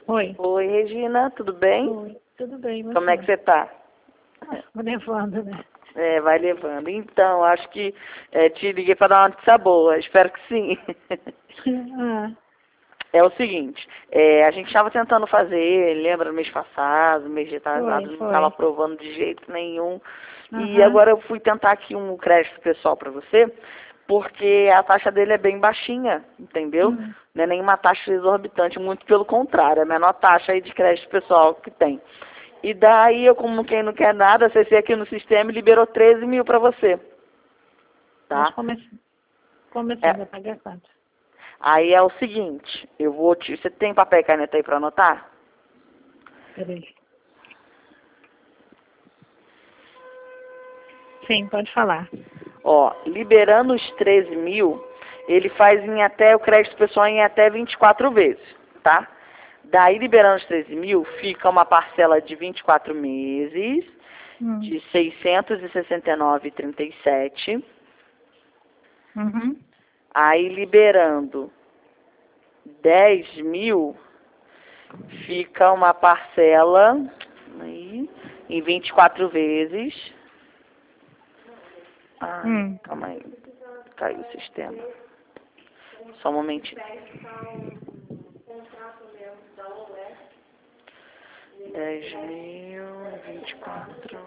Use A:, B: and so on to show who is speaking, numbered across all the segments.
A: Oi.
B: Oi, Regina, tudo bem?
A: Oi, tudo bem, mas
B: Como é que você tá?
A: vou levando, né?
B: É, vai levando. Então, acho que te liguei para dar uma notícia boa. Espero que sim.
A: Ah,
B: É o seguinte, a gente estava tentando fazer, lembra, no mês passado, no mês retrasado, não estava
A: foi.
B: aprovando de jeito nenhum. E
A: Aham.
B: agora eu fui tentar aqui um crédito pessoal para você, porque a taxa dele é bem baixinha, entendeu?
A: Hum.
B: Não é nenhuma taxa exorbitante, muito pelo contrário, é a menor taxa aí de crédito pessoal que tem. E daí eu, como quem não quer nada, acessei aqui no sistema e liberou 13 mil para você,
A: Mas
B: tá?
A: começando
B: É,
A: a pagar quanto?
B: aí é o seguinte, você tem papel e caneta aí para anotar?
A: Peraí. Sim, pode falar.
B: Ó, liberando os 13 mil, ele faz o crédito pessoal em até 24 vezes, tá? Daí, liberando os 13 mil, fica uma parcela de 24 meses, de 669,37.
A: Uhum.
B: Aí, liberando 10 mil, fica uma parcela aí, em 24 vezes. Calma aí, caiu o sistema. Só um momentinho. 10.024.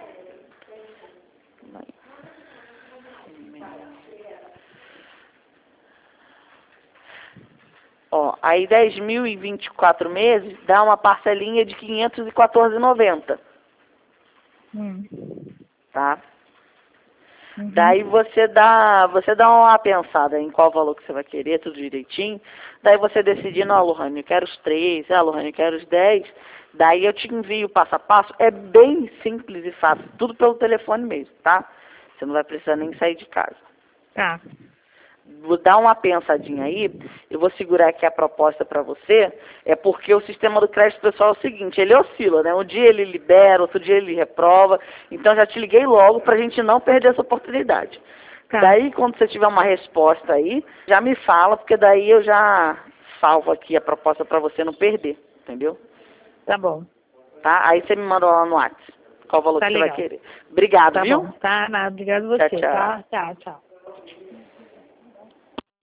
B: Ó, aí 10 mil em 24 meses dá uma parcelinha de 514,90,
A: Hum.
B: tá? Daí
A: Uhum.
B: você dá uma pensada em qual valor que você vai querer, tudo direitinho. Daí você decide, não, Lohane, eu quero os 3, Lohane, eu quero os 10. Daí eu te envio passo a passo. É bem simples e fácil, tudo pelo telefone mesmo, tá? Você não vai precisar nem sair de casa.
A: Tá.
B: Vou dar uma pensadinha aí, eu vou segurar aqui a proposta para você, é porque o sistema do crédito pessoal é o seguinte, ele oscila, né? Um dia ele libera, outro dia ele reprova, então já te liguei logo para a gente não perder essa oportunidade.
A: Tá.
B: Daí, quando você tiver uma resposta aí, já me fala, porque daí eu já salvo aqui a proposta para você não perder, entendeu?
A: Tá bom.
B: Tá? Aí você me manda lá no WhatsApp qual valor
A: Tá
B: que você vai
A: legal.
B: querer. Obrigado,
A: Tá
B: viu?
A: bom. Tá, nada. Obrigado a
B: Tchau,
A: você,
B: tchau.
A: tá? Tchau, tchau.